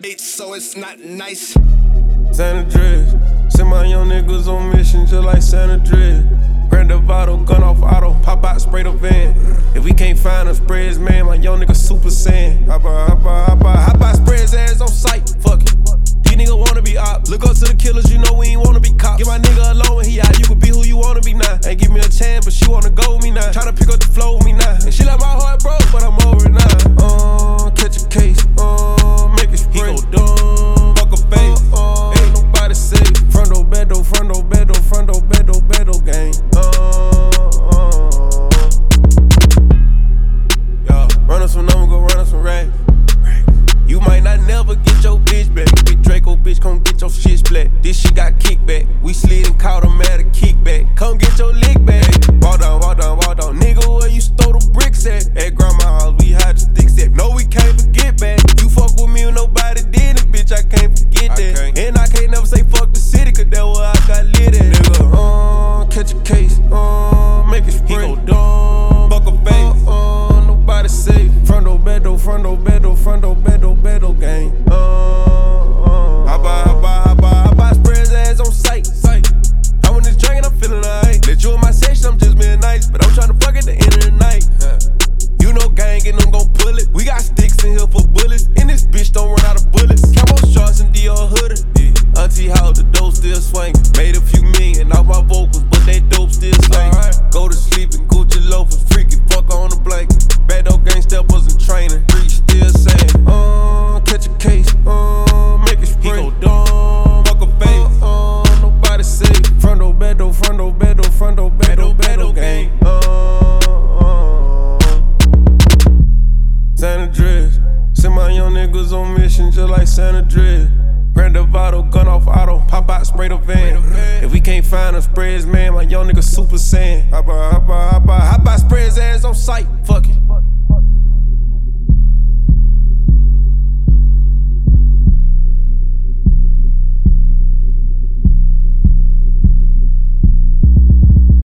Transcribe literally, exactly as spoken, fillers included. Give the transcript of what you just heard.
bitch, so it's not nice. Santa Dress, send my young niggas on mission just like Santa Dress. Grab the bottle, gun off auto, pop out, spray the van. If we can't find a spray his man, my young nigga super saiyan. Hop out, hop out, hop out, hop out, spray his ass on sight, fuck it. These niggas wanna be op, look up to the killers, you know we ain't wanna be cops. Get my nigga alone when he out, you can be who you wanna be now. Ain't give me a chance, but she wanna go with me now. Try to pick up the flow with me now. And she like my heart broke, but I'm over it now. Uh, catch a case, uh, make it spray. He go dumb, fuck a face, uh, uh, ain't nobody safe. Front door, back door, front door, back door, front door, back door, back door gang. Uh, uh, yeah, run us some number, go run us some racks. You might not never get your bitch back. Big Draco bitch, come get your shit splat. This shit got kickback. We slid and caught him at a kickback. Come get your lick back. Walk down, walk down, walk down. Nigga, where you stole the bricks at? At grandma's house, we hide the sticks at. No, we can't forget back. You fuck with me when nobody did it, bitch, I can't forget that. I can't. And I can't never say fuck the city, cause that's where I got lit at. Nigga, uh, catch a case, uh, make it spray. He go dumb, fuck a face, uh, uh, nobody safe. Front door, back door, front door, back door, front door, back door, back door gang. Uh, uh, hop out, hop out, hop out, hop out, spray his ass on sight. sight. I when this drinking, I'm feeling alright. Let you in my section, I'm just being nice, but I'm tryna fuck at the end of the night. Huh. You know gang and I'm gon' pull it. We got sticks in here for bullets, and this bitch don't run out of bullets. Camo shorts and Dior hoodie. Yeah. Auntie house, the dope still swinging. Made a few million off my vocals, but that dope still slanging. Right. Go to sleep and Gucci loafers, freaky fuck on the blanket. Bad dog gang steppers and training. Preach still saying, uh, catch a case, uh, make it spray. He go dumb, fuck a face, uh, uh, nobody safe. Front door, back door, front door, back door, front door, back door, back door gang. Uh, uh, Santa Dress, send my young niggas on mission just like Santa Dress. Grab the bottle, gun off auto, pop out, spray the van. If we can't find a spray his man, my young nigga super saiyan. Hop out, hop out, hop out, hop out, spray his ass on sight, fuck it.